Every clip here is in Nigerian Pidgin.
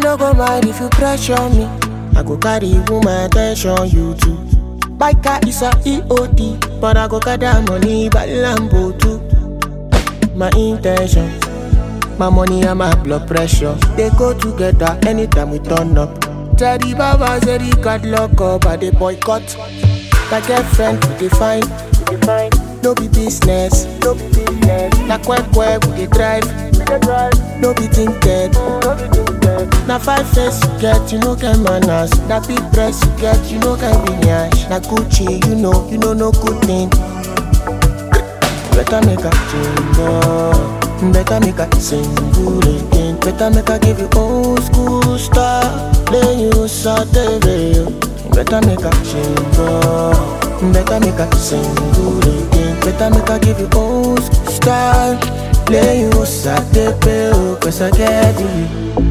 no go mind if you pressure me. I go carry woman attention, you too. Biker is a EOD, but I go gather money by Lambo too. My intention, my money and my blood pressure, they go together anytime we turn up. Teddy Baba said he got locked up, but they boycott. My girlfriend we define, no be business, na kwekwe we dey drive, no be tinted. Na 5 face you get, you no get manners. Na big dress you get, you no get lineage. Na Gucci, you know no good thing. Better make a change, better make a single again. Better make a give you old school style, then you saute. Better make a change, better make a single again. Better make a give you old school style, then you saute. Cause I get you.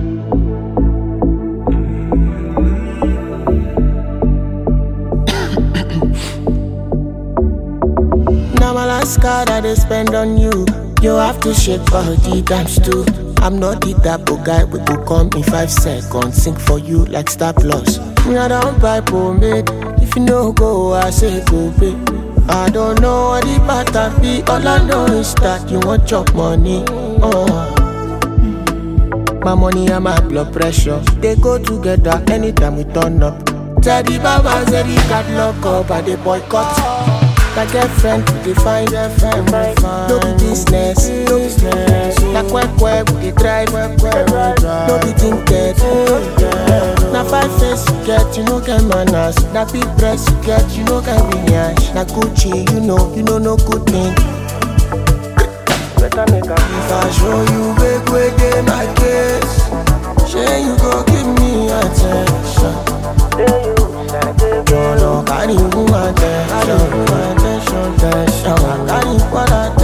Now my last card that they spend on you, you have to shake body times 2. I'm not the type of guy we go come in 5 seconds, sing for you like Star Plus. Me I don't buy pomade, if you no go I say go pay. I don't know what the pattern be, all I know is that you want chop money. My money and my blood pressure, they go together anytime we turn up. Teddy Baba said he got locked up and they boycott. My girlfriend we define, no be business, na kwekwe we dey drive, no be tinted. Na 5 face you get, you no get manners. Na big dress you get, you no get lineage. Na Gucci, you know no good thing. Better make a if I show you big way dey my case, shey you go give me attention. Yo no carry woman attention, carry what I